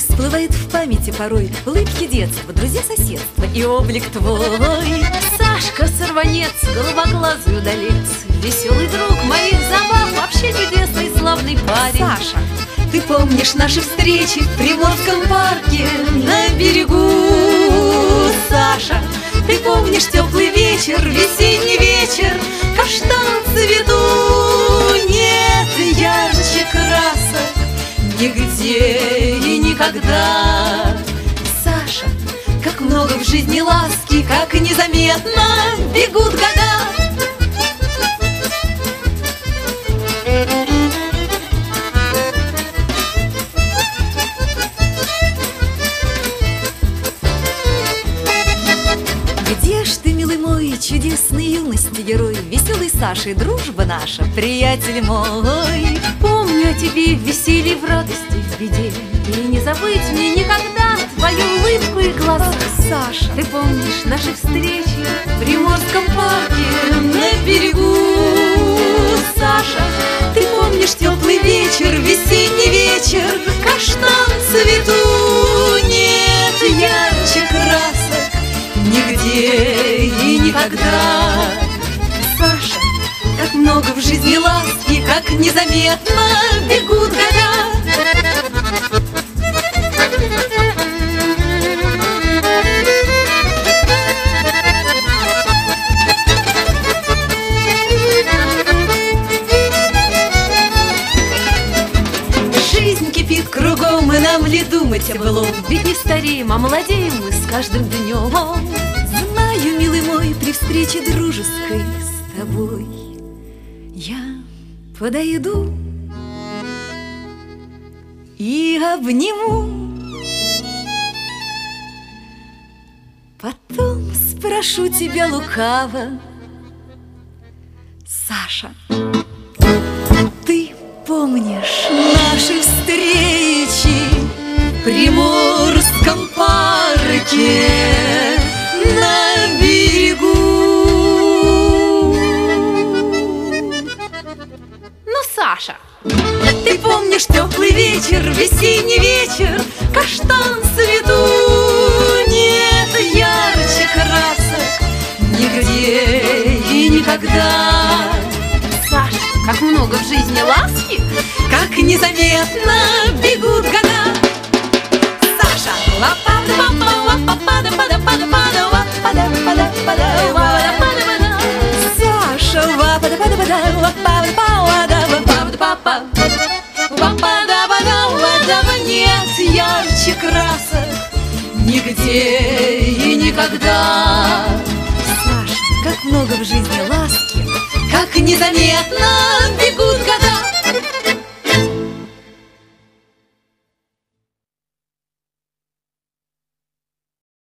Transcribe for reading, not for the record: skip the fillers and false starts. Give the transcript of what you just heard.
всплывает в памяти порой улыбки детства, друзья соседства и облик твой. Сашка сорванец, голубоглазый удалец, веселый друг моих забав, вообще чудесный славный парень. Саша, ты помнишь наши встречи в Приморском парке на берегу? Саша, ты помнишь теплый вечер, весенний вечер, каштан в цвету? Нет ярче красок нигде и никогда. Саша, как много в жизни ласки, как незаметно бегут года. Где ж ты, милый мой, чудесный юности герой, веселый Саша и дружба наша, приятель мой? Помню о тебе в веселье, в радости, в беде, и не забыть мне никогда твою улыбку и глаза. Саша, ты помнишь наши встречи в Приморском парке на берегу? Саша, ты помнишь теплый вечер, весенний вечер, каштан в цвету? Нет ярче красок нигде и никогда. Саша, как много в жизни ласки, как незаметно бегут года. Жизнь кипит кругом, и нам ли думать о былом? Ведь не стареем, а молодеем мы с каждым днем. Знаю, милый мой, при встрече дружеской с тобой я подойду и обниму, потом спрошу тебя лукаво: Саша, ты помнишь наши встречи в Приморском парке на берегу? Ну, Саша, ты помнишь теплый вечер, весенний вечер, каштан в цвету? Нет ярче красок нигде и никогда. Саша, как много в жизни ласки, как незаметно бегут года. Саша, нет ярче красок нигде и никогда. Саша, как много в жизни ласки, как незаметно